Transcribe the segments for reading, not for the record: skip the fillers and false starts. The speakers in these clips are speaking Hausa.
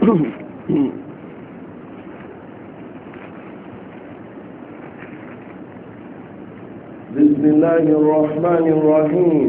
بسم الله الرحمن الرحيم.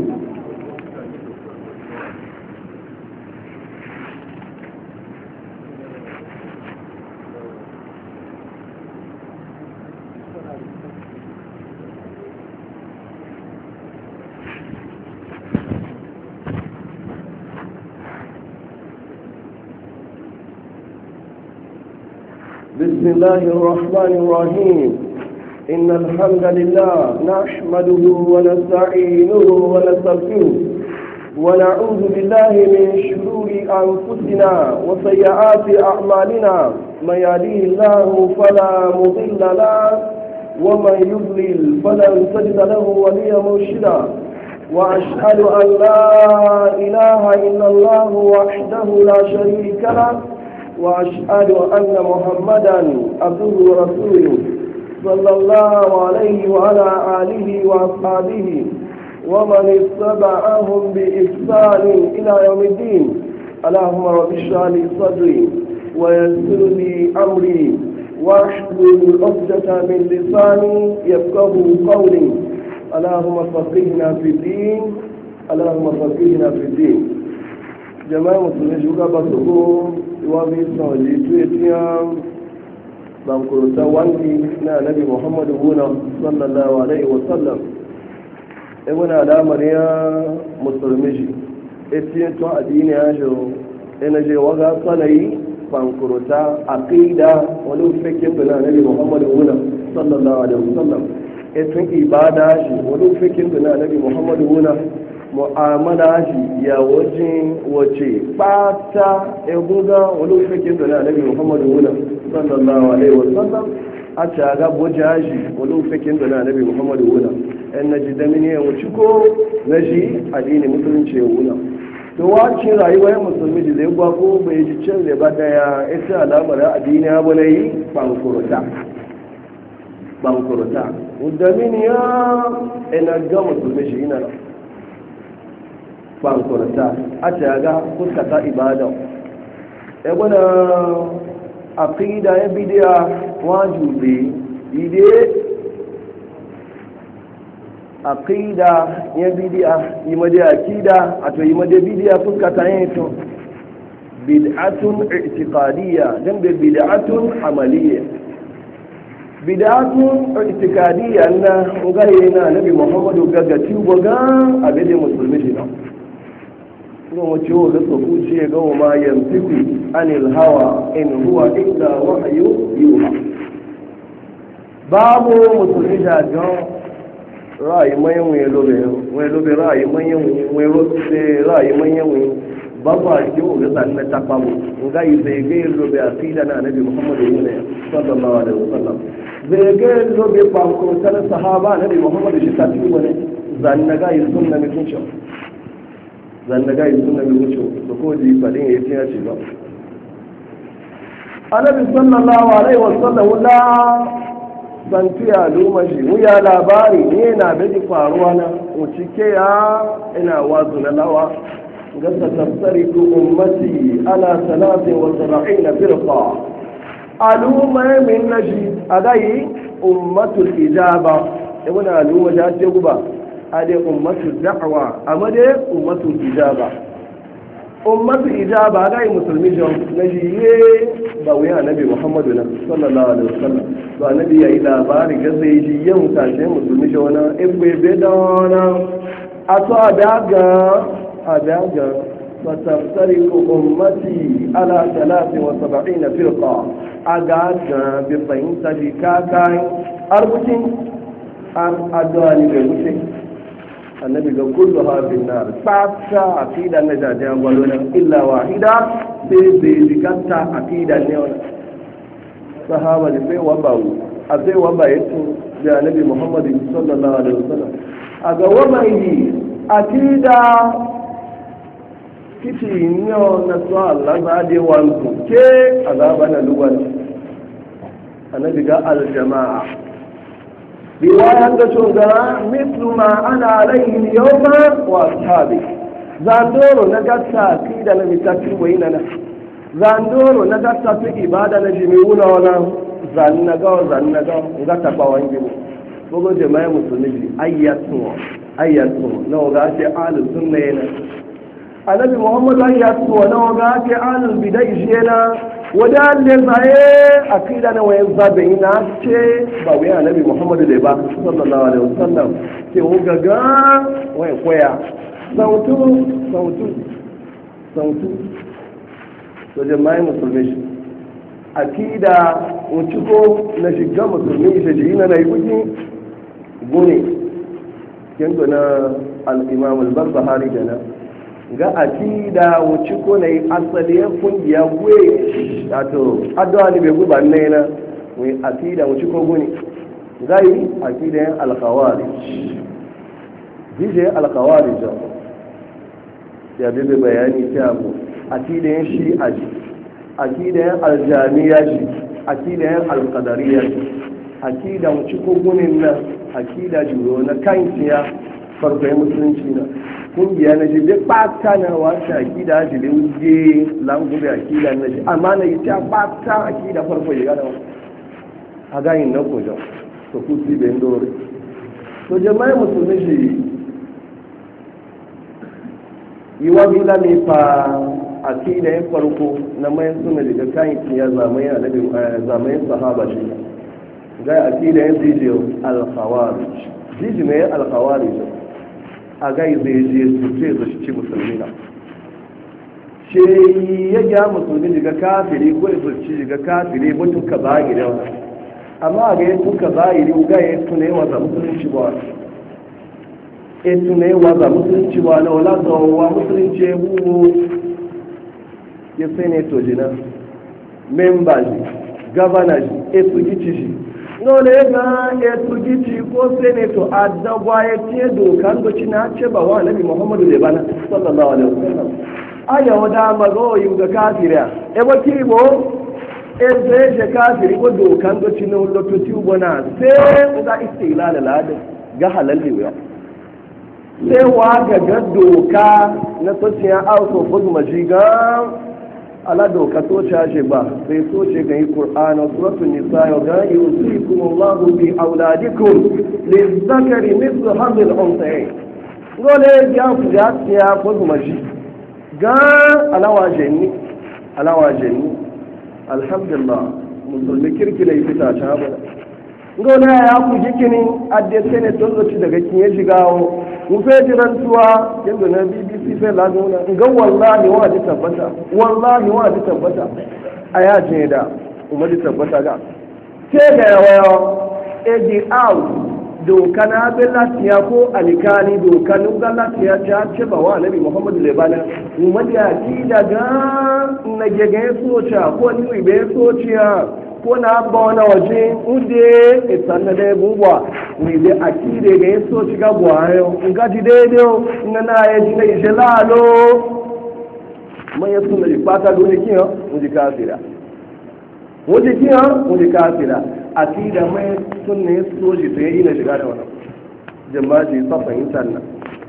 بسم الله الرحمن الرحيم. إن الحمد لله نحمده ونستعينه ونستغفره ونعوذ بالله من شرور أنفسنا وسيئات أعمالنا. من يهديه الله فلا مضل له ومن يضلل فلن تجد له وليا مرشدا. وأشهد أن لا إله إلا الله وحده لا شريك له وأشهد أن محمدا عبده ورسوله صلى الله عليه وعلى آله وأصحابه ومن اتبعهم بإحسان إلى يوم الدين. اللهم رب اشرح لي صدري ويسر لي أمري واحلل عقدة من لساني يفقه قولي. اللهم فقهنا في الدين. اللهم فقهنا في الدين. جماعة مسلمين شكرا بسكم وابي صلي تويتيام bankuruta wanki na nabi muhammadu wuna sallallahu alaihi wasallam ibuna alamar ya musulmi shi etiyan to addini ya shi ina je waga sanayi bankuruta aqida wani fikin da nabi muhammadu wuna sallallahu alaihi wasallam etun ibada shi wani fikin da nabi muhammadu wuna mu'amala shi ya wajen wace bata egunga wani fikin da nabi muhammadu wuna sallallahu alaihi wasallam a caga bujaji wani fikin da na nabi muhammadu wuna yan na ji damini ya wuce ko na shi addini musulunci ya wuna to wacin rayuwar musulmi da zai gwako bai ji cin da ba daya ita alamar addini ya bane yi bankuruta damini ya ina ga musulmi shi ina bankuruta a caga fuskata ibada ya gwada aqida ya bidiya wajibi ide aqida ya bidiya imade akida ato imade bidiya fuska ta yato bid'atun i'tiqadiyya dan be bid'atun amaliyya bid'atun i'tiqadiyya na ugayena nabi muhammadu gagati boga abede musulmi shi no kuma ciwo da tsofu ce ga ma yantiku anil hawa in huwa illa wahyu yuha babu musulmi da jon ra'ayi manyan wani lobe ra'ayi manyan wani lobe ra'ayi manyan wani babu a ciwo da tsanin ta babu ga yi zai ga yin lobe a fida na annabi muhammadu ne sallallahu alaihi wasallam zai ga yin lobe banko ta sahaba annabi muhammadu shi ta ciwo ne zan na ga yi sunna mai kunshi zannaga yi suna mai wuce da ko ji fadin ya tiya ce ba annabi sallallahu alaihi wasallam la bantiya lumashi wuya labari ne na da faruwa na ucike ya ina wazu na lawa gasa tafsariku ummati ala 73 firqa aluma min naji adai ummatul ijaba ibn aluma da ce guba ade ummatu da'wa amade ummatu ijaba ummatu ijaba ga musulmi jon najiye ba wuya annabi muhammadu sallallahu alaihi wasallam to annabi yayi labari ga zai ji yau tashe musulmi jona ibbe be dona ato adaga فتفترق أمتي على 73 فرقة أقعد بطين تجيكاكاي أربطين أدواني بمشي النبي قال كلها في النار فاتا عقيدة نجاة ولونا إلا واحدة بذكتا عقيدة نيونا صحابة في وباو أفي وبايتو يا نبي محمد صلى الله عليه وسلم أقوى ما يجي عقيدة kici yau na su Allah za a wanzu ke azaba na luwan annabi ga aljama'a riwayan da shugaba mislu ma ana alayhi yawma wa ashabi za doro na gata ki da na mitaki wayna na zandoro na gata fi ibada na jimi wuna wana zannaga ga taba wangi mu gogo jama'a musulmi ji ayyatu na waga ce ahlus sunna yana annabi muhammad ayyatu na waga ce ahlul bid'ah yana wada ne zaye akida na wayan zabe ina ce ba wai annabi muhammad da ba sallallahu alaihi wasallam ke wugaga wai koya sautu to jama'i musulmi shi akida wuciko na shiga musulmi shi ji na yi kuki gune yanzu na al-imam al-barbahari da na ga akida wuciko na yi asali ya kungiya gwe wato addu'a ne bai guba ne na wai akida wuciko gune gai akida yan al-khawarij al-khawarij ya bebe bayani ta abu akidayen shi'a shi akidayen aljamiya shi akidayen alkadariya shi akidan cikogunin nan akida juro na kankiya farfayin musulunci na kungiya na shi bai ɓata na wata akida shi bai wuce langube akida na shi amma na yi ta ɓata akida farfayi gada a gayin na kojan to kusi bai dore to jama'i musulmi shi yi wa bila mai fa akida ya farko na mayan suna daga kayan ya zamayin sahaba shi ga akida ya zijiyar alkhawari jiji mai alkhawari a gai zai je su ce su shi musulmi na ce ya gya musulmi daga kafiri ko ya zulci daga kafiri mutum ka zagi da wani amma ga ya tuka zahiri ga ya tuna yawa za musulunci ba ya tuna yawa za musulunci ba na wala zawowa musulunci ya buwo ya senator jina member ji governor ji etugici shi dole ga etugici ko senator a dagwa ya ce dokan doci na ce ba wa nabi muhammadu da bana sallallahu alaihi wasallam aya wada magoyi ga kafira e ba kibo eze je kafiri ko dokan doci na lotoci ubona sai ga istilal al'ada ga halalli wa sai wa ga doka na sociya out of majiga ala doka to caje ba sai so ce ga yi qur'ana suratul nisa ya ga yusikum Allahu bi auladikum lizakari mithlu hadhihi al-unthayayn gole ya ku ya ko maji ga alawa jenni alhamdulillah musulmi kirki ne fita ta ba gole ya ku jikini adde sai ne tozoci daga kin ya shigawo mu fe jirantuwa yadda na bbc fe laguna ga wallahi wa ji tabbata a yajin da umar ji tabbata ga ke ga yawa edi out doka na bin latiya ko alikani doka nuga latiya ta ce ba wa nabi muhammadu lebana umar ya ki daga na gege soca ko ni ibe sociya ko na ba wani waje ude isan da bubuwa ni da akide ga yaso ci ga buwayo in ga ji daidai na ya ji na ishe lalo man ya suna ji fata dole kiyan wuji kafira wuji kafira akida mai sunna ya so ji sai ina shiga da wannan jama'a ji sa fahimtar nan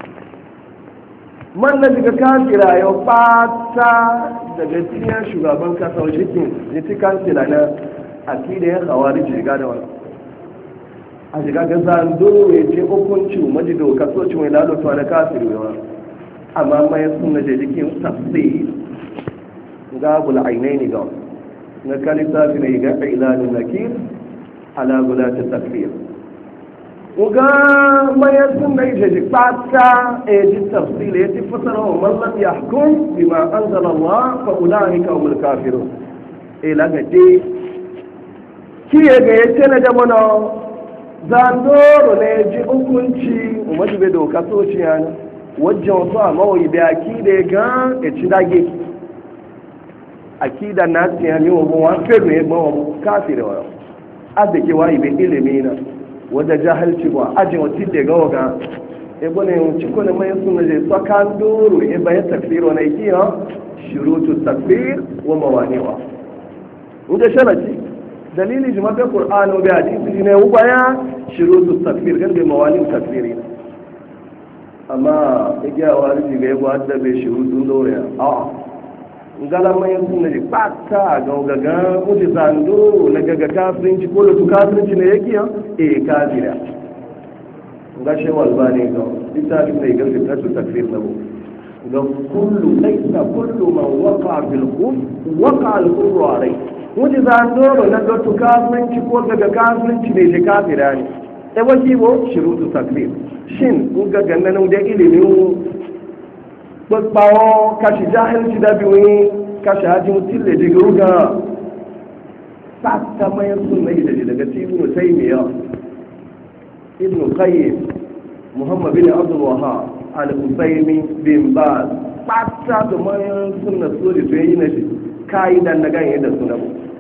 man na shiga kafira yau fata daga cikin shugaban kasa wajen ne ci kansila na akida ya kawari shiga da wannan a shiga ga zan dole ce hukunci maji doka so ci mai lalata da kafiri yawa amma mai sunna je jikin tafsir ga bul ainaini ga na kalisa fi ne ga ilanun nakir ala gulat takfir uga mai sunna je ji fata e ji tafsir e ji fasara wa man lam yahkum bima anzala Allah fa ulaika humul kafirun e la ga de kiye ga yace na jamana zandoro ne ji hukunci umarci bai doka sociya ne wajen wasu a mawai bai akida ga ya ci dage akida na tiya ne wabon wa fedu ya gbawa mu kafi da wani arziki wa ibe ilimi na wadda jahalci ba ajin wata da gawa ga ebe ne ciko ne mai suna je tsakan doro ya bayan tafsir wani ikiya shirutu tafsir wa mawanewa wuce sharaci dalili jima'a Qur'ano bai hadisi ne ubaya shurutu takfir gan bai mawalin takfiri amma igiya wani ga yabo hadda bai shurutun doya a galama yin suna ji ɓata ga gaga wuce zando na gaga kafirinci ko da su kafirinci ne yake yan kafira ga shewar ba ne ga littafi mai ga fitnatu takfir na ga kullu laisa kullu man waka bil kuf waka al kufru alai wuce zando na ga su kafirinci ko gaga kafirinci ne shi kafira ne e waki bo shirutu takfir shin ga gannan da ilimin gbogbo kashi jahilci da biyu kashi haji mutum da daga ruga sata mayan sun mai da daga ibn taymiya ibn qayyim muhammad bin abdul wahhab al-usaymi bin baz sata da mayan sunna so da to yi na shi kai dan na ganye da sunan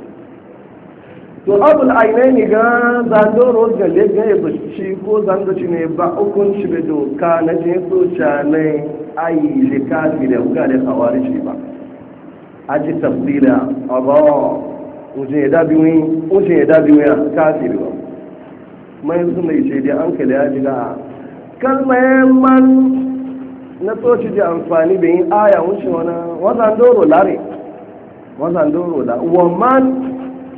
to abul ainaini ga zandoro ga lega ya bashi ko zangaci ne ba hukunci be doka na je so chanai ayi likafi da uga da kawari shi ba aji tafsira aba uje ya dabi ya kafiri ba mai sun mai ce dai an kala ya jiga kalmar man na soci da amfani da yin aya wuce wazan doro lare wazan doro da man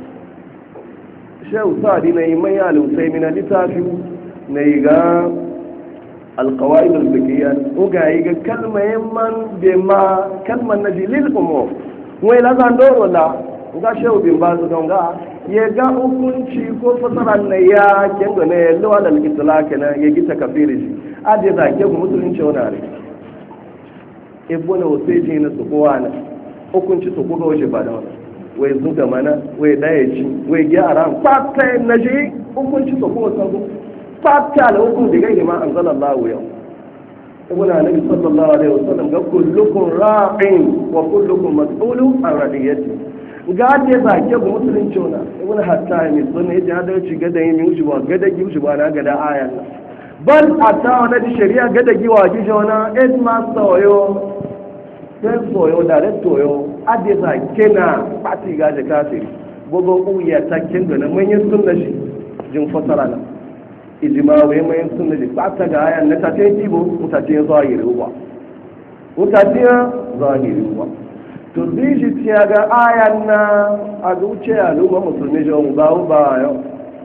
shehu sa'adi na yi mai alusai mina littafi na yi ga alkawai da zukiya uga yi ga kalmayin man da ma kalman na jilil umu wai lazan doro la ga shehu bin ba su ga ya ga hukunci ko fasara na ya kengo ne ya lawa da alkitala kenan ya gita kafiri shi aje za ke ku musulunci wani are ebo na wasu ji na su kowa na hukunci su koga wace ba da wani wai zuga mana wai daya ci wai gyara fata na shi hukunci su kowa sabo fata da hukun da gaini ma an zala Allah yau ibn annabi sallallahu alaihi wasallam ga kullukum ra'in wa kullukum mas'ulun an radiyati ga da ba ke ga musulunci na ibn hatta ne sunne ya da ci gada yin yushi ba gada gi yushi ba na gada ayan bal ata wala di shari'a gada gi wa gi jona es ma soyo sai soyo da toyo ade za kena pati ga da kafiri gogo uya ta kin da manyan sunna shi jin fasara na ijima wai mai sunna ji fata ga ayan na ta ce kibo mutace zahiri ruwa mutace zahiri ruwa to shi tiya ga ayan na a zuce a luma musulmi jon ba yau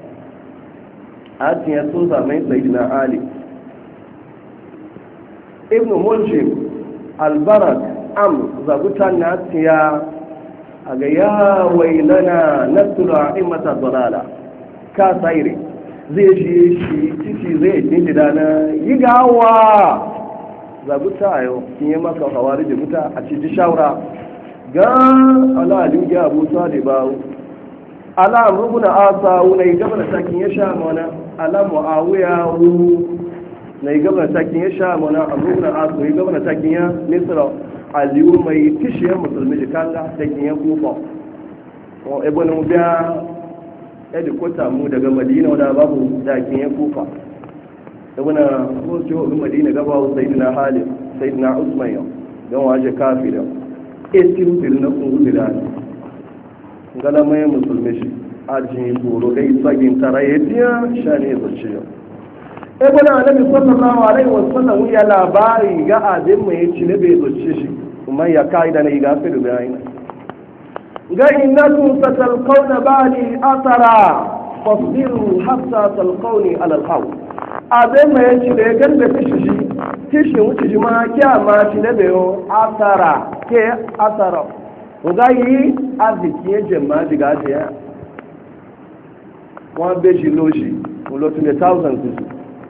a tiya so zamai sayyidina ali ibn muljim albarak zabutan na tiya a ga ya wailana nasura imata dalala ka sairi zai shi titi zai yi da na yi gawa zabuta a yau kin yi maka hawari da buta a ciji shawara ga alalin ya abu sali bawu ala rubuna asa na yi gaba da takin ya sha mana ala mu'awiya na yi gaba da takin ya sha mana a rubuna asa yi gaba da takin ya misra aliyu mai kishiyar musulmi da kanga takin ya kufa ebe na biya yadda kota mu daga madina wadda babu dakin ya kufa da wani kowace wa madina gaba wa sayidina halin sayidina usman yau don waje kafi da etin fil na kungu da ne galamayin musulmi shi ajin goro gai tsagin tara ya biya sha ne zace yau ebe na alabi sallallahu alaihi wasallam ya labari ga abin mai ci ne bai zace shi kuma ya ka'ida na yi gafi da bayani ga innakum satalqawna ba'di athara fasbiru hatta talqawni ala alqaw abin mai ci da gan da tishi wuce shi ma kiyama shi ne bayo athara ke athara ga yi aziki ya jema diga ya wọn bẹ ṣe lóṣì olótún lè 1000 tuntun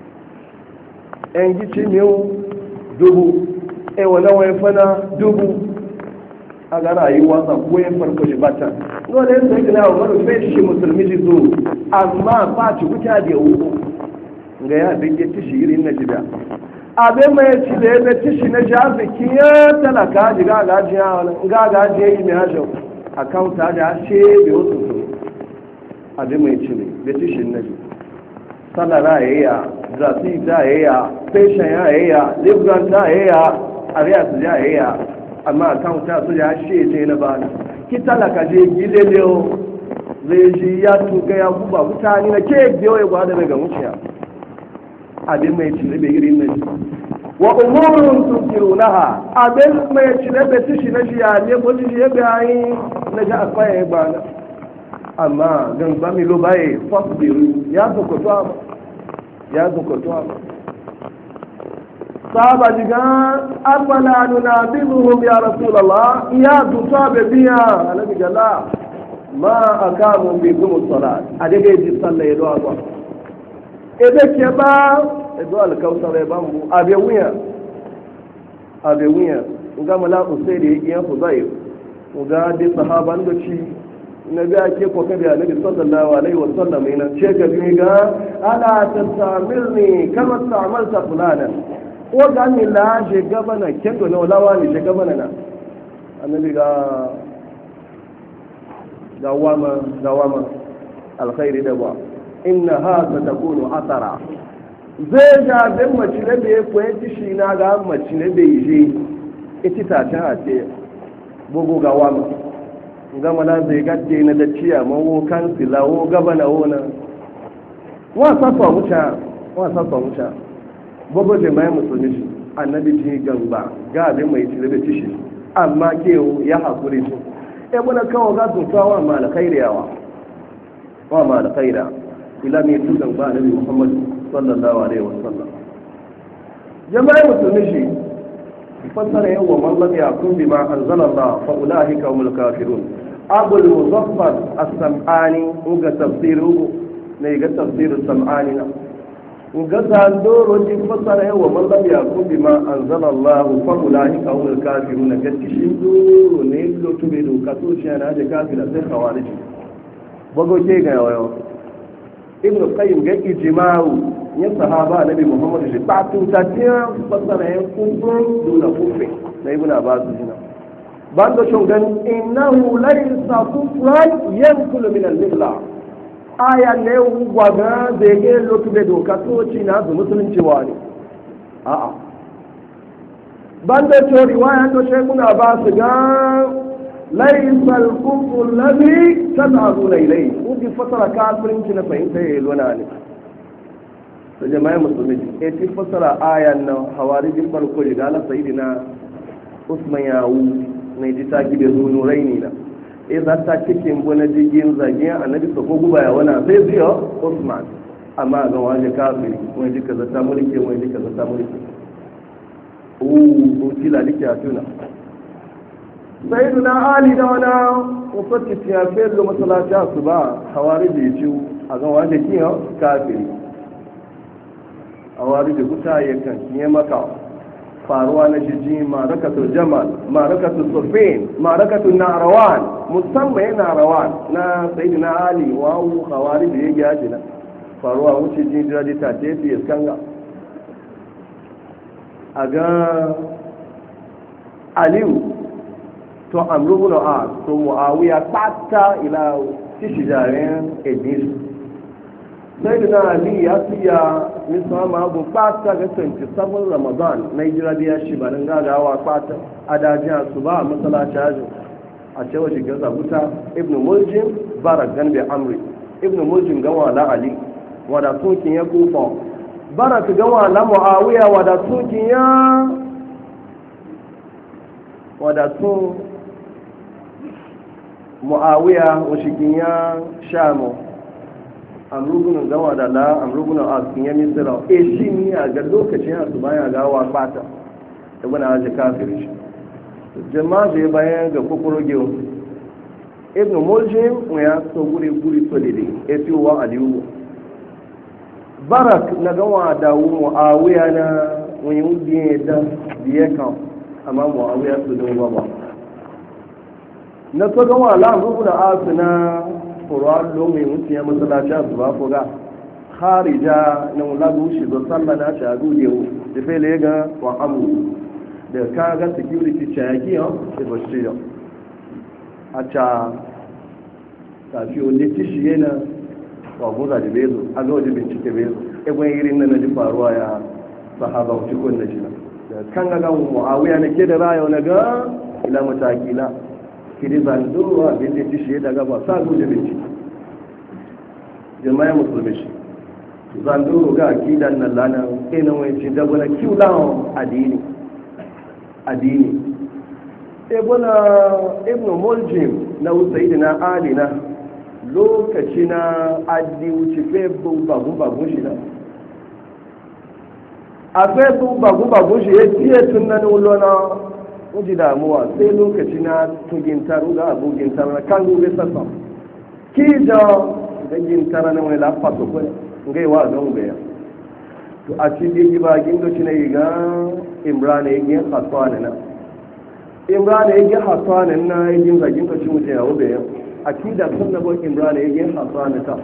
ẹnjí tí mi ó dubu ẹwọ̀n náà wọ́n fẹ́ náà dubu agara yi wasa ko ya farko shi bata no da yasa yake na wani fai shi musulmi ji zo amma ba ci kuta da uku ga ya binge tishi irin na jida abin mai ci da ya tishi na jafi kiya talaka ji ga gajiya wani ga gajiya yi mai hajjau akauta da she da wasu su abin mai ci ne da tishi na ji salara ya yi ya zafi ta ya yi ya fashion ya yi ya libran ta ya yi ya ariya su ya yi ya amma kan ta su ya she ce na bana ki talaka je gile leo zai ji ya tuka ya kuba mutane na ke biyo ya gwada daga wuciya abin mai cire bai irin na wa umurun tunkirunaha abin mai cire da tishi na shi ya ne ko tishi ya bayi na ga akwai ba na amma gan ba mi lo baye fasbiru ya zukutuwa sahaba jiga afala nunabizuhum ya rasulullah ya zuta be biya annabi gala ma akamu bi kum salat adege ji sallah ya do agwa ebe ke ba edo alkautar ya bambu abe wuya ga mala usaidi ya fudayl ga di sahaban da ci na biya ke ko kabe annabi sallallahu alaihi wa sallam ina ce ga ga ala tastamirni kama ta'amalta fulana ko ga ni la je gabana kendo na lawa ni je gabana na annabi ga wama alkhairi da ba inna hadha takunu athara zai ga bin mace na bai kwaye shi na ga mace na bai je ita ta ta ce bugu ga wama gama na zai gadde na da ciya mawo kansila wo gabana wona wa safa wuce bugu da mai musulmi shi annabi ji gamba ga abin mai cire da cishi amma ke ya hakuri su e muna kawo ga tuntawa ma alkhairiyawa wa ma alkhaira ila mai tukan ba annabi muhammadu sallallahu alaihi wasallam jama'a musulmi shi fassara yawa man lam yakun bima anzalallah fa ulaika humul kafirun abul muzaffar as-sam'ani uga tafsiru ne ga tafsiru sam'ani na uga sandoro ji fassara yawa man lam yakun bima anzalallah fa ulaika humul kafirun ga tishin doro ne lotu be do kato shi ana da kafira sai khawarij bago ke ga yawa ibn qayyim ga ijma'u ya sahaba nabi muhammad shi ta tuta tiya fasara ya kufrun duna kufri na ibn abbas jina bando shongan innahu laysa kufran yankulu min al-milla aya ne gwaga da ge lotu be doka to ci na zu musulunci wani a'a bando to riwaya to shaykhun abbas ga laysa al-kufru alladhi tad'una ilayhi udi fasara kafirin ci na fahimta yayi lona ne da jama'a musulmi e ti fasara ayan nan hawarijin farko da ala sayidina usman yawu ne ji ta gibe zo nuraini na e za ta cikin gona jigin zage annabi sa ko guba ya wana sai ziyo usman amma ga waje kafiri wani jika zata mulki wani jika zata mulki o kila dike a tuna sayidina ali da wana ufatti tiya fello masalata su ba hawariji ci a ga waje kiyo kafiri a wari da kuta yakan kiye maka faruwa na jiji marakatul jamal marakatul sufin marakatul narawan musamman yana narawan na sayyidina ali wa khawari da yake yaji na faruwa wuce jin da ta tafi iskanga aga aliyu to amru bin as to muawiya patta ila tishijaren edis sai da ali ya fiya misama abu fata ga 27 ramadan na hijira da ya shi barin gagawa fata a dajin su ba a matsalaci ajin a cewa shigar zabuta ibn muljim barak gan bai amri ibn muljim gawa la ali wada sunkin ya kufa barak gawa la muawiya wada sunkin ya wada sun muawiya washikin ya shamu amrugunan gawa da la amrugunan a cikin yamin sira e shi ni a ga lokacin a su baya gawa fata da wani aji kafin shi jama'a zai bayan ga kokorogewa ibn muljim ya so guri so dede e fi wa aliyu barak na gawa da muawiya na wani wudiye da biye kan amma muawiya su don baba na so gawa la amrugunan a su na ƙura'an lomi mutum ya matsalaci a zuba fuga harija na wulagu shi zo sallah na shi a gudewu da fele ga wa amu da kaga security cayaki yau da ba shi yau a ca tafi wanda tishi yana wa guza da bezo a ga wajen bincike bezo ebon irin na ji faruwa ya sahaba wuce kun da shi na da kan ga mu'awiya na ke da rayau na ga ila matakila kiri zanduwa abin da tishi daga ba sa guje bincike jama'a musulmi shi zanduwa ga akidan nan lana ina wani ci da wani kiwon addini ebona ibn muljim na usaidi na alina lokaci na adi wuce febun bagun shi na a febun bagun shi ya tiye tun nan wulona wuji damuwa sai lokaci na tugintar ga abugintar na kan gube sassa ki da gintar na wani lafasu kwaya ngai wa gan gaya to a cikin gibagin da shi na yi ga imrana ya gin hasana na imrana ya gin hasana na ya gin zagin da shi mutum ya wube yau akida sun na bon imrana ya gin hasana ta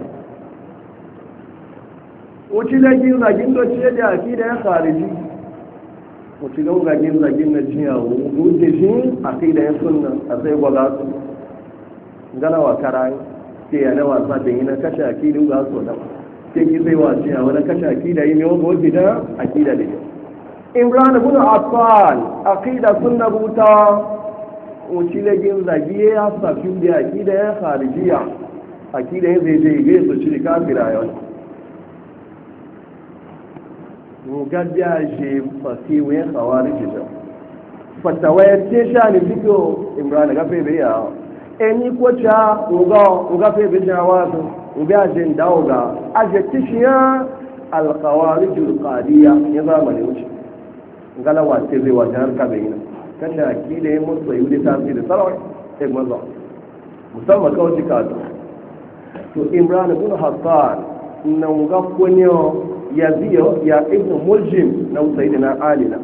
wuce da gin zagin da shi da akida ya khariji wuce ga zagin zagin na jiya wuce shi akida ya sunna a sai gwaga su gana wa karai ke yana wasa da yi na kashe akidin ga su da ke ki sai wa jiya wani kashe akida yi mai wani da akida da yau imran ibn affan aqida sunna buta ucilegin zagiye ya safi da aqida ya kharijiya aqida ya zai je su ci kafira yau mu gadda je fasi wa khawarij da fatawa ya ce shani fito imran ga fe ya eni ko cha uga fe be jawazu uga je ndawoga aje tishiya al khawarij al qadiyya ya zamani wuce galawa ce zai wata harka bai yi kashe aki da ya mutu yi wuli tafi da sarawai sai maza musamman kawai cika da to imran ibn hassan na ga kunyo ya biyo ya ibn muljim na sayyidina ali na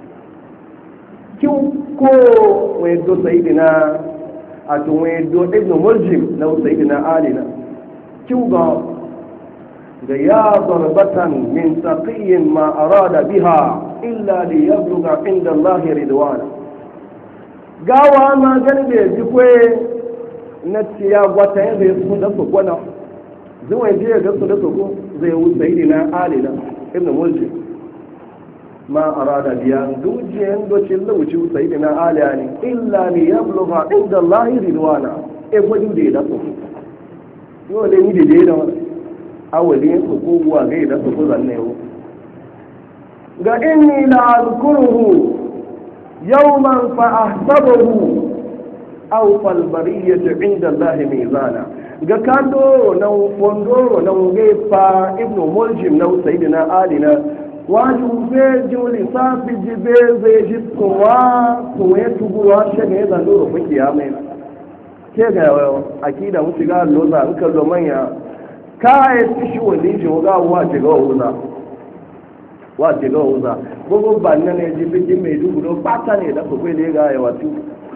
kin ko wai do sayyidina a to wai do ibn muljim na sayyidina ali na kin ga ya darbatan min taqiyin ma arada biha illa li yabluga inda Allah ridwana gawa ma gani da ji kwe na tiya gwata ya zai su da su kwana zuwa je ga su da su ko zai wuce yi na alina ibn mulki ma arada biya dujiyan docin da wuce wuce yi na alina ne illa li yabluga inda Allah ridwana e gwaju da su yau da ni da wani awalin su ko guwa ga da su ko zanne yau ga inni la azkuruhu yawman fa ahsabuhu aw fal bariyatu inda Allah mizana ga kando na fondoro na ngefa ibnu muljim na sayyidina alina waju be juli safi jibe ze jitwa ko yetu buwa shege da doro fiki ya mai ke ga akida mutu ga loza an kallo manya kai tishi wani joga wa jiga wa jiga wuza gbogbo banna ne ji biki mai dubu don bata ne da kwakwai da ya ga yawa tu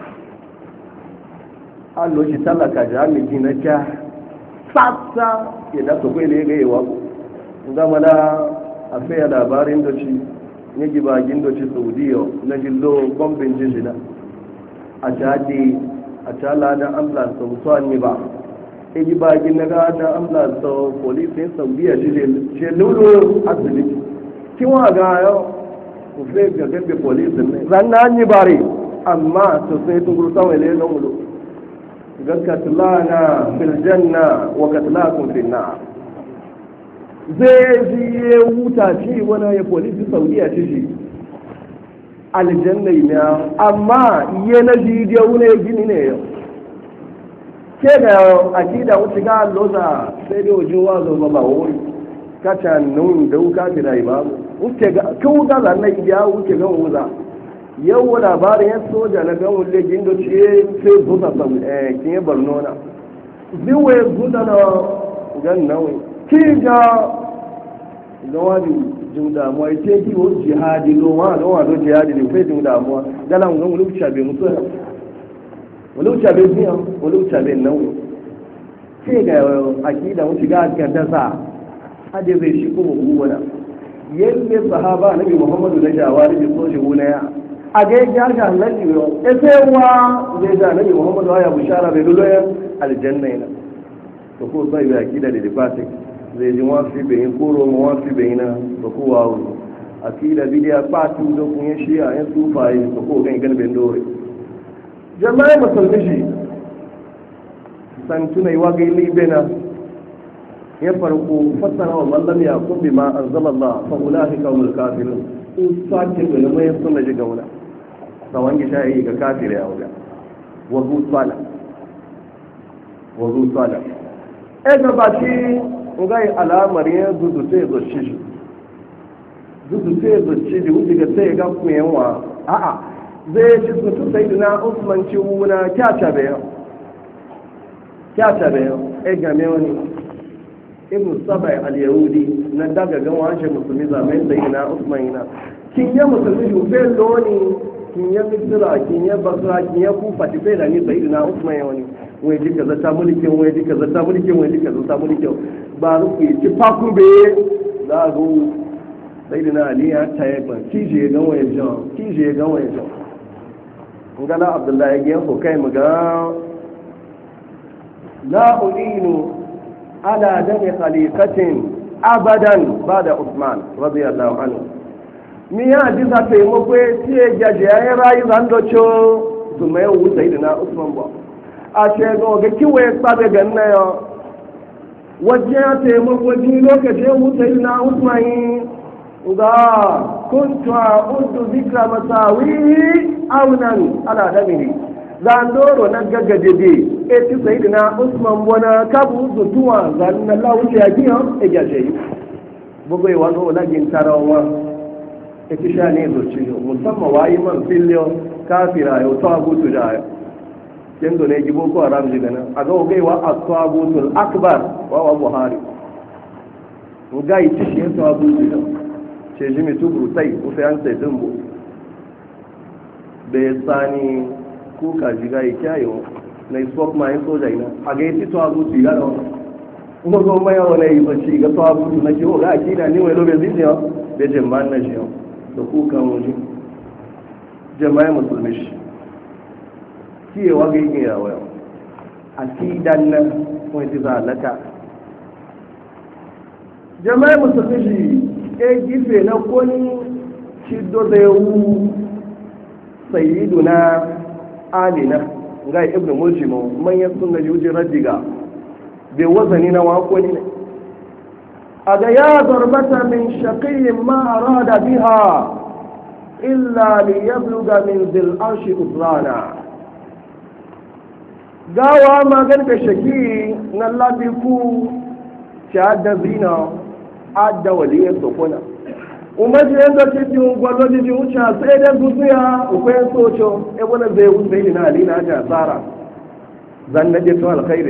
an loshi talaka jami'i na kya tsatsa ya da kwakwai da ya ga yawa gama da a fiye labarin doci ya gibagin doci saudiya na jillo bombin jijina a jadi a cala da ambulance mutuwan ne ba ya gibagin na gada ambulance polisin saudiya ce lulu asibiti kí wọ́n àga ayọ́ òfin gẹ̀gẹ́ bí pọ̀lísì ní zanna an yi bare amma to sai tunguru sáwọn ilé lọ́wọ́ lọ ga katlana filjanna wa katlakun finna zai ji ya wuta ci wani ya polisi saudiya ci shi aljanna ne amma iye na jidiya wune gini ne yau ke ga akida wuce ga loza sai dai wajen wazo ba wuri kacha nun da wuka bi rai ba wuce ga kun ga zan ya wuce ga wuza yau labarin ya soja na ga wulle gindo ce sai buza sam kin barno na biwe buza na gan nawi ki ga wani juda mu ai ce ki wo jihadi lo wa do jihadi ne fe juda mu gala mun wulu chabe mutu wulu chabe ni wulu chabe nawi ki ga akida wuce ga dasa hade zai shi kuma uwana yadda sahaba nabi muhammadu na jawari bi soje wuna ya a ga ya ga halali yo esewa zai da nabi muhammadu ya bushara bai dulo ya aljanna ina to ko sai ya kida da difati zai ji wafi bai koro mu wafi bai na to ko wawo akida bidiya patu do kun shi a yan sufai to ko ga gan ben dore jama'a musulmi shi san tunai wa ga libena ya farko fassara wa mallam ya kun ma anzalallah fa ulaika humul kafirun usatin da mai sunna ji gauna sawan gi shayi ga kafire ya wuga wazu sala e ga ba shi ngai alamar ya dudu sai zo shi wuce ga sai ga kuyenwa a'a zai ci su sai dina Usman ci wuna kyacha bayan e ga me wani ibn sabai al-yahudi na daga gan washe musulmi zaman da ina Usman ina kin ya musulmi jube loni kin ya misra kin ya basra kin ya kufa ti sai da ni sai ina Usman ya wani wai dika zata mulkin wai dika zata mulkin ba ruku ci faku be za go sai dina ali ya taye ba kije ga waye jan ngala abdullahi ya ko kai muga la ulinu على دم خليقة أبدا بعد عثمان رضي الله عنه miya ji za ta yi makwai tiye jajayen rayu zandocho su mai wuta idina usman ba a ce ga kiwaye tsabe ganna ya wajen ya ta yi makwai lokacin wuta idina usman yi ga kuntu a udu zikra masawi aunan ala damiri zandoro na gaggade e ti sayidina usman bona kabu zutuwa zan na lawuce ya kiyan e gaje bugo yi wano lagin tarawa e ti sha ne zoci musamman wayi man filiyo kafira yau to abutu da ya kendo ne gibo ko haram ji gana a ga gaiwa ashabutul akbar wa buhari ga yi ci shi to abutu da ce jimi tubru sai ko sai an sai dumbo be sani kuka jiga yi kyayo na isok ma yin soja ina a ga yi to abu su gada wani kuma zo mai yawon na yi bacci ga to abu su na ke o ga a kina ni wai lobe zini yau da jama'an na shi yau da kuka wani jama'ai musulmi shi kiyewa ga yi yawa yau a kidan nan wani ti zalaka jama'ai musulmi shi e gife na koni shi do da yawu sayiduna alina ga ibn muljimu manyan sunna yuji radiga bai wazani na wakoni ne a ga ya zarbata min shaqiyin ma arada biha illa li yabluga min zil arshi usrana gawa magan da shaki na labiku ta da zina adda waliyar sokona umarci yanzu ce fi gwallo jiji wuce sai da zuciya ukwai soco ya wani zai wuce yi na alina ta tsara zan na jeto alkhairi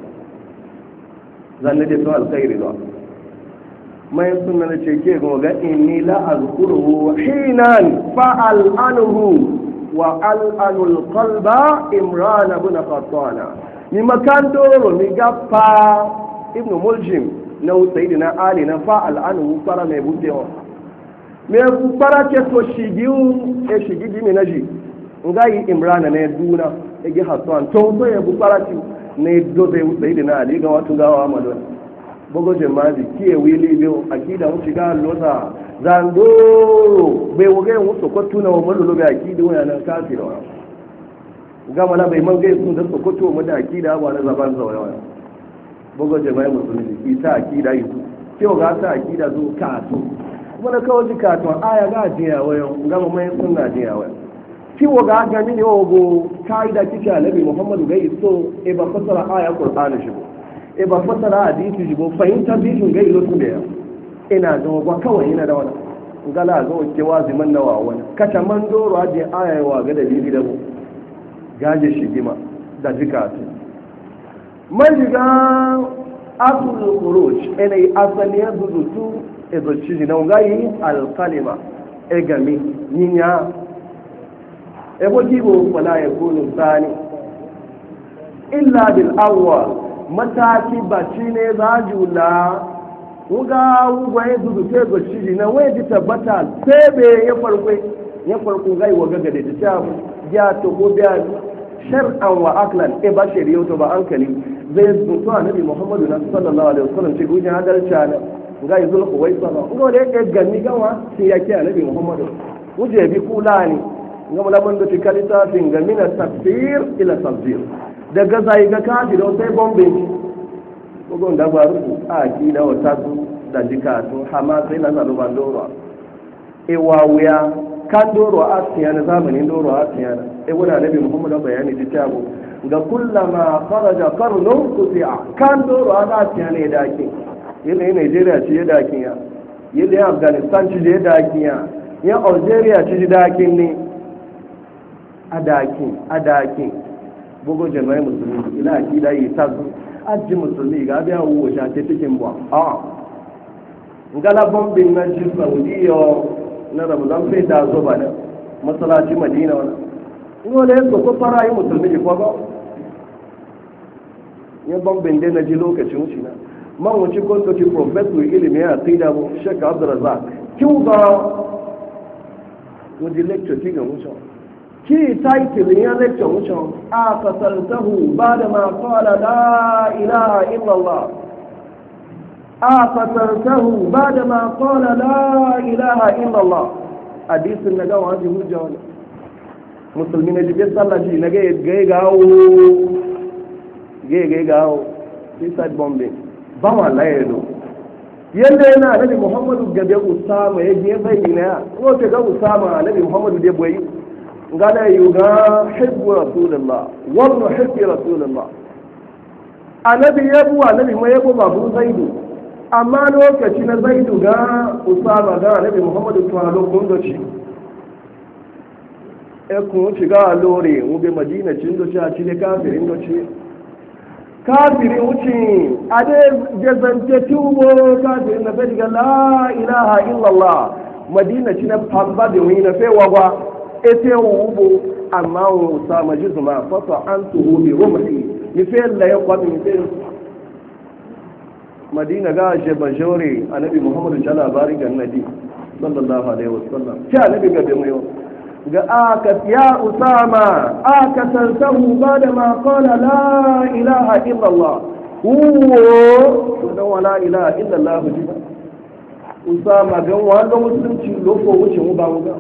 zuwa mai suna da ce ke ga inni la azkuru hinan fa al'anuhu wa al'anul qalba imran ibn qattana ni makan doro mi gaffa ibn muljim na sayyidina ali na fa al'anuhu fara mai budewa me ku fara ke to shigiu e shigidi mi naji ngai imran ne duna e gi hatwan to ya bu fara ti ne do de sayyidina ali ga watu gawa amadon bogo jemazi kiye wili biyo akida mu shiga lota zandoro bai woge mu sokoto na mu lolo ga akida wani nan kafira wa gama na bai man gai sun da sokoto mu da akida ba na zaban zawayawa bogo jemazi musulmi ita akida yi kiyo ga ta akida zo kato kuma na kawo ji kato aya ga jiya wayo gama mai sunna jiya wayo kiwo ga ga mini ogo kaida kike alabi muhammadu gai so e ba fasara aya qur'ani shi e ba fasara hadisi shi ba fahimta bishin gai lotu da ina da wa kawai ina da wani gala ga wace wazi man nawa wani kacha man doro aje aya wa ga dalili da mu gaje shi gima da jikatu man jiga asul khuruj ina asali ya zuzutu e zo ci na ngai al kalima e gami ninya e bo jibo wala yakunu thani illa bil awwal mataki baci ne za jula wuga wuga ya zuzu sai ga shiri na wai ji tabbata sai be ya farko gai wa gaga da ta ya to ko biya shar'an wa aklan e ba shari'a to ba hankali zai zuto annabi Muhammadu sallallahu alaihi wasallam ce gujin adalci na gai zulku wai sama ngo da yake ganni gawa sai yake annabi Muhammadu wuje bi kulani ngam lamun da tikalita fin ga min tafsir ila tafsir daga zai ga kaji da sai bombe bugun da gwaru a ki da wata su da jikatu hama sai na zalu ban doro ewa wuya kan doro a tiyana zamanin doro a tiyana wani nabi muhammadu bayani ta tabo ga kullama kharaja qarnun quti'a kan doro a tiyana ya dake yadda Nigeria ce ya dake ya yadda Afghanistan ce ya dake ya Algeria ce dakin ne a dakin bugu jama'i musulmi ila akida yi tazu aji musulmi ga biya wo sha te cikin ba ngala bombin na ji Saudiya na Ramadan sai da zo ba da masallaci Madina wannan ngole ko fara yi musulmi ko ba ya bombin da na ji lokacin shi na man wuce ko to ci professor ilimi ya tsida mu Sheikh Abdurrazzaq kiuba wani lecture ti ga musu ki title ya lecture musu a fasaltahu bada ma qala la ilaha illa Allah a fasaltahu bada ma qala la ilaha illa Allah hadisin daga wani hujja wani musulmi ne jibe sallah shi na ga gawo suicide bombing ba wallahi do yadda yana nabi muhammadu gabe usama ya je bai ina ko ta ga usama nabi muhammadu da boyi ngala yuga hibbu rasulullah wa nuhibbu rasulullah annabi yabu annabi mai yabo babu zaidu amma lokaci na zaidu ga usama ga nabi muhammadu to a lokacin da shi e kun shiga lore mu be madina cin do a cile kafirin do ci kafiri wuce a dai jazance tubo kafiri na fai daga la ilaha illallah madina ci na famba da wani na fai wagwa ete wubo amma wusa maji zuma fasa an tuhu bi rumhi ni fai la ya kwami ni fai madina ga jabajore annabi muhammadu ta labari ga nabi sallallahu alaihi wasallam ki annabi ga bai mai ga aka ya usama aka tantahu bada ma qala la ilaha illa Allah huwa dan wala ilaha illa Allah jiba usama gan wanda musulunci lofo wuce mu ba mu ga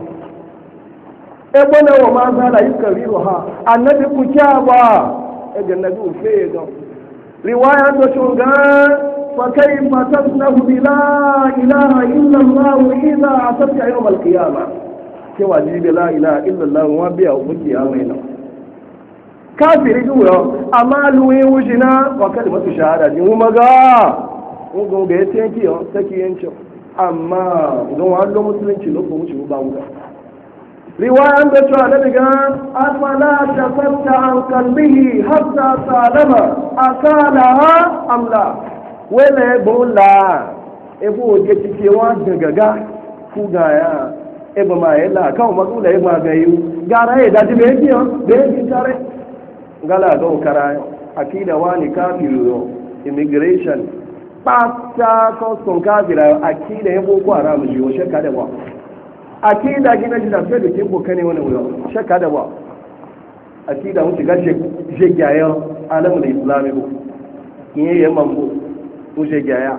e bana wa ma za la yukariru ha annabi ku kya ba e ga nabi ufe ga riwaya to shunga fa kayfa tasnahu bi la ilaha illa Allah idha atabka yawm al-qiyamah ke wajibi la ilaha illallah wa biya kuki ya mai nan kafiri duwa amma luwe wujina wa kalmatu shahada ni mu maga ngo ga yake yanki yo take yanci amma don wallo musulunci lo ko mushi ba mu riwayan da cewa da daga afala tafatta an qalbihi hatta salama akala amla wala bola ebo ke tikewa daga ku ga ya ebe ma yalla kawo matsula ya magayu gara ya daji bai yi da yanki tare gala ga okara akida wani kafiru yo immigration pasta custom kafira akida ya boko haram ji yo shakka da ba akida gina ji da fe da ke bokane wani wuyo shakka da ba akida mun shiga shegyayen alamul islami ko kinye yamman ko mun shegyaya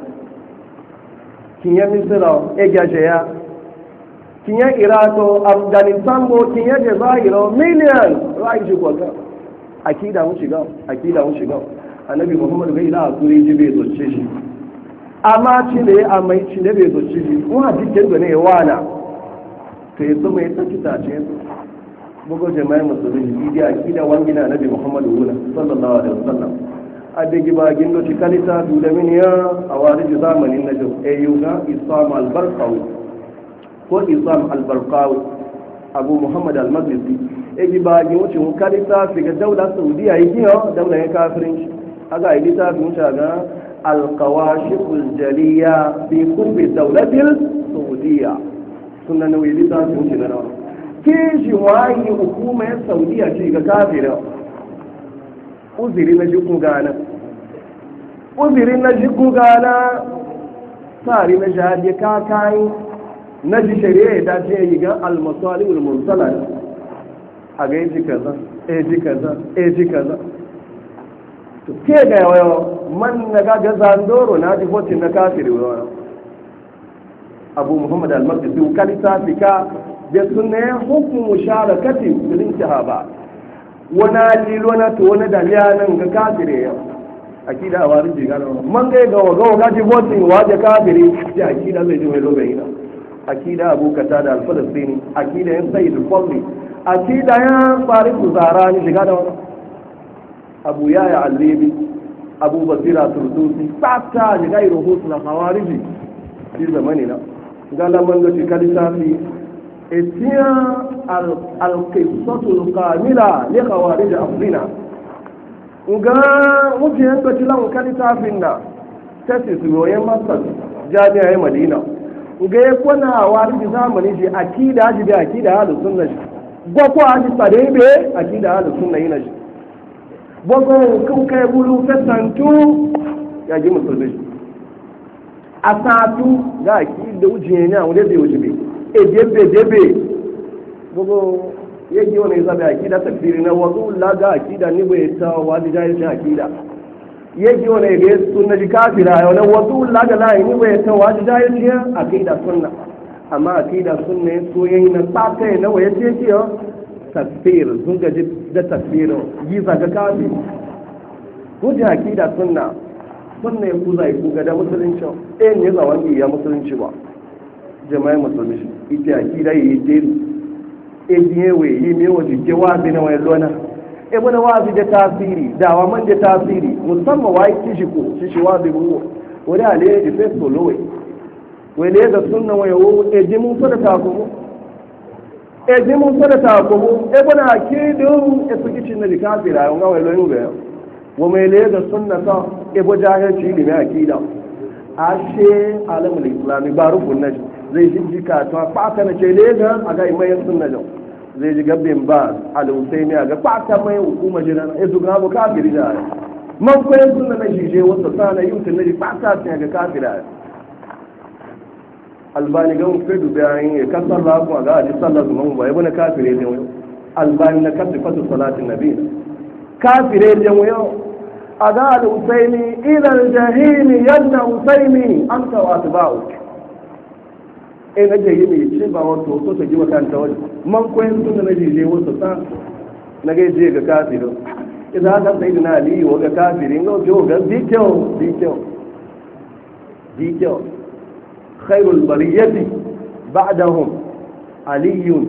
kinye misira egyajeya kinye irato afghanistan ko kinye jazairo miliyan ra'ayi gwaka akida mun shiga annabi muhammadu bai ila hakuri ji bai zoce shi amma ci ne a mai ci ne bai zoce shi kuma jikin da ne ya wana to ya zama ya tsaki tace bugo jama'i musulmi idi akida wangina annabi muhammadu wuna sallallahu alaihi wasallam adegi ba gindo ci kalita dole min ya awari zamanin najum ayyuga isam al-barqawi ko isam al-barqawi abu muhammad al-maghribi egi ba gi wuce mun kalita fi ga daular saudiya yi kiyo daular ya kafirin aga yi ta fi wuce ga al-qawashiful jaliya fi qurbi daulatil saudiya sunan nawi lita fi wuce na rawa kishi wayi hukumar saudiya ce ga kafira uziri na jikun gana tsari na jihadi kakayi na ji shari'a ya dace yi ga almasali ulmursala a ga yi kaza ji kaza to ke ga yawa man na gaga zandoro na ji hotin na kafiri yawa abu muhammad al-maqdisi kalita fika da sunne hukumu sharakatin bil intihaba wana lilo na to wani daliya nan ga kafire yau akida a warin jiga na man ga ga ji voting waje kafiri ya akida zai ji mai lobe ina akida abu kata da al-falastini akida yan sayyid al-fadli akida ya farid zarani jiga da wani abu yaya al-libi abu basira turdusi tsafta jiga yi rahoto na hawariji shi zamani na ga lamar da shi kalisafi etiya al-qissatul kamila li khawarij afrina ga wuce yanka cilan kalitafin na tesis royen masters jami'ai madina ga ya kwana wani zamani shi akida ji da akida halin sunna shi gwakwa haji tsare be akida halin sunna yi na shi gwakwa kan kai bulu fesantu ya ji musulmi shi a satu ga akida wuce ne a wanda zai wuce be edebe gbogbo yake wani zaɓe akida tafsiri na wasu laga akida ni bai ta wani jahilcin akida yake wani ga sunna ji kafira yau na wasu laga layi ni bai ta wani jahilcin akida sunna amma akida sunna ya so yayi na tsaka na waye ce ke yau tafsir sun gaji da tafsirin yi zaga kafi hujja akida sunna ya kuza ku ga da musulunci ne zawon iya musulunci ba jama'i musulmi ita akida yi dai ejiyewe yi mewa jike wazi na wani lona ebe na wazi da tasiri dawa man da tasiri musamman wa yi kishi wazi buwo wani alayyar da fes solowai wani ya da suna wayo eji mun so da takomo ebe na akidun esu kicin na likafira yawon gawai loyin bayan wa mai laye da suna ta ebe jahilci ilimin akida ashe alamul islami ba rufin naji zai ji jika ta kwata na ce lega a ga imayen sunna jau zai ji gabbin ba al-husaini a ga kwata mai hukuma jina ya su gabo kafiri da ya man kwayen sunna na jije wasu sana yi mutum na ji kwata sun ga kafira albani ga mun fedu bayan ya kasar rafu a ga aji sallar zuman ba ya bane kafire ne wani albani na kasi fatu salatin nabi kafire ne wani a ga al-husaini ilal jahimi yadda husaini an tawa atba'u na jayi mai cin ba wato so ta ji makanta wani man koyan sun da na jije wasu sa na gai je ga kafirin idan haka sai da na aliyu wa ga kafirin ga wajen ga dikyau khairul bariyati ba'dahum aliyun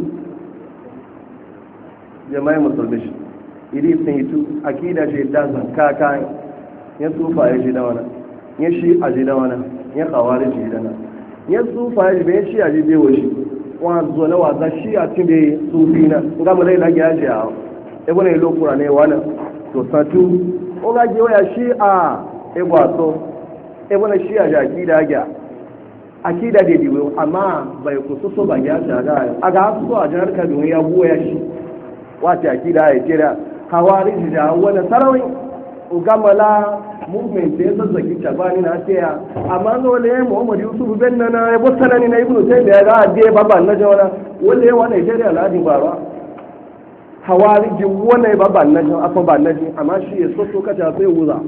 jama'i musulmi shi iri sun yi tu akida shi da zan kaka ya tsufa ya ji da wani ya shi a ji da wani ya kawari ji da nan ya tsufa ya bai shi a jibe wa shi wanzu na wasa shi a cin da sufi na ga mu dai lagi ya ji a ebe ne lokura ne wani to satu o ga ji waya shi a egwaso ebe na shi a ji akida gya akida da diwe amma bai kusa so ba ya ta ga a ga so a jihar Kaduna ya buwa ya shi wata akida ya kira hawari da wani sarawin ugamala movement ya zazzaki tabani na tiya amma dole Muhammad Yusuf ben na ya bossana ni na ibnu taymiya ga ade baban na jawara wanda yawa Nigeria al'adin baba hawari ji wannan baban na jaw afa ban naji amma shi ya soso kaca sai wuza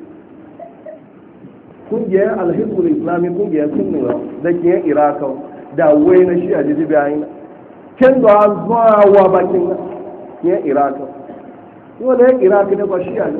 kungiyar al-hizbul islami kungiyar sunna da ke iraka da wai na shi a jiji bayan ken da zuwa wa bakin ya iraka wanda ya iraka da ba shi a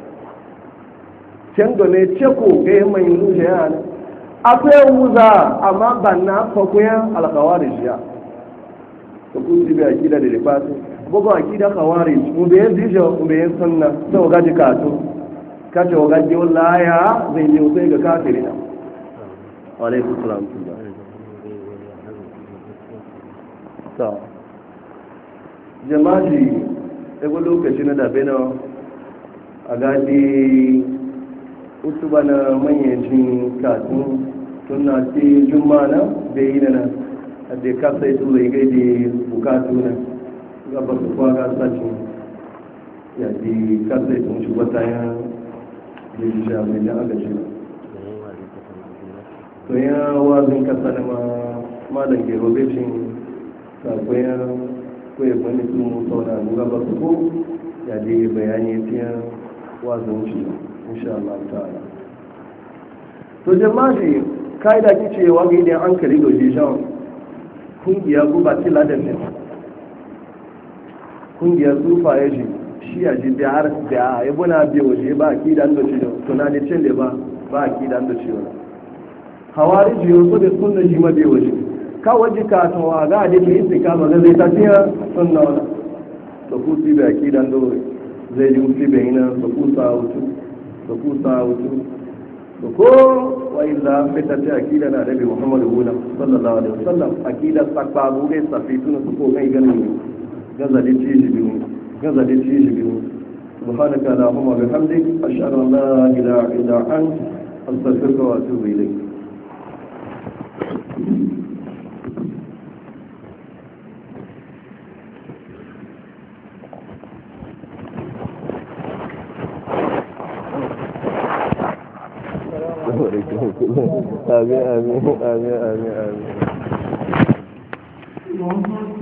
can da ne ceko ga yi mai nuna yana akwai wuza amma ban na fakuyan alkawari shiya da kusi bai akida da rifasi bugu akida kawari mube yin dishe mube yin sunna sai wa gaji kato kace wa gaji wala ya zai yi sai ga kafiri na alaikum salam ta jama'i ego lokaci na dabe na a gadi utuba na manyan katun tuna ce juma na bai yi na da kasa ito zai gaide bukatu na gaba su kwa gasa cin ya di kasa ito shi wata ya da shi sha mai jan agaci ba to ya wazin kasa na malam gero becin sakon ya kwaye wani sun sauna gaba su ko ya di bayani fiye wazin shi insha Allah ta'ala to jama'i kai da kice wa ga idan an kare doje shan kungiya guba tila da ne kungiya sufa ya ji shi ya ji da har da ya buna biyo waje ba akidan da shi suna ne cin da ba akidan da shi wani hawari ji yau so da sunna ji ma biyo waje ka waje ka to wa ga da ke istikama ga zai tafiya sunna wala to ku si ba akidan da zai ji mutu bai na su kusa wutu da ko wa illa fita ta akida na nabi muhammadu hula sallallahu alaihi wasallam akida sakpa bugai safi tuna su ko kai ganin gaza da ci shi biyu subhanaka allahumma bihamdik ashhadu an la ilaha illa anta astaghfiruka wa atubu ilayk آمين آمين آمين آمين آمين